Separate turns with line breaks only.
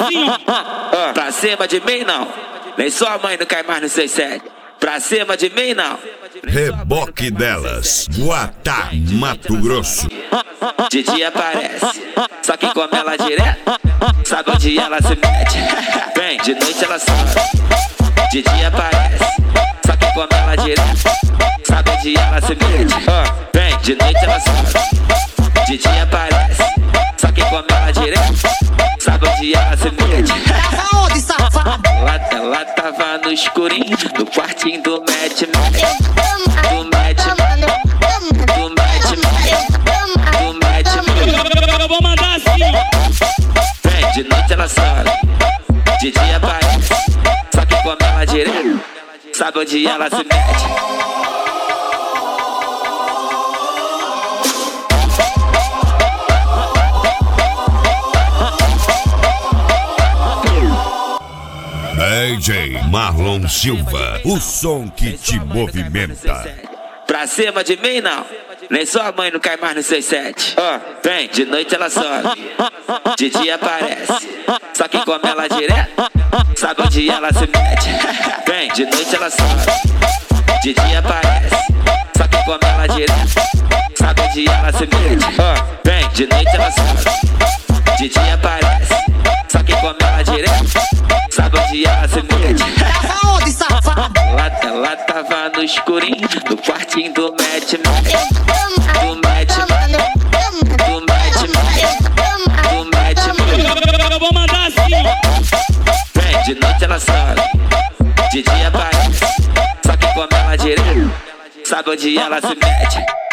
assim, ó.
Pra cima de mim não, nem sua mãe não cai mais no 67. Pra cima de mim não.
Reboque delas, Guatá, Mato Grosso.
De dia aparece, só que come ela direto, sabe onde ela se mete. Vem, de noite ela sobe. De dia aparece, só que come ela direto, sabe onde ela se mete. Vem, de noite ela sobe. De dia aparece, só que come ela direto, sabe onde ela se mete.
Tava onde, safado?
Ela tava no escurinho, no quartinho do match. Do match. Do match. Do match.
Eu vou mandar assim, ó.
Vem, de noite ela sobe, de dia aparece, só que come ela direto, sabe onde ela se mete.
DJ Marlon Silva, o som que te movimenta.
Pra cima de mim não, nem sua mãe não cai mais no 67. Vem, de noite ela sobe, de dia aparece, só que come ela direto, sabe onde ela se mete. Vem, de noite ela sobe, de dia aparece, só que come ela direto, sabe onde ela se mete. Vem, de noite ela sobe, de dia aparece, só que come ela direto, sabe onde ela se mete.
Tava onde, safado?
Ela tava no escurinho, no quartinho do match. Do match. Do match. Do match.
Eu vou mandar assim, ó.
Vem, de noite ela sobe, de dia aparece, só que come ela direto, sabe onde ela se mete.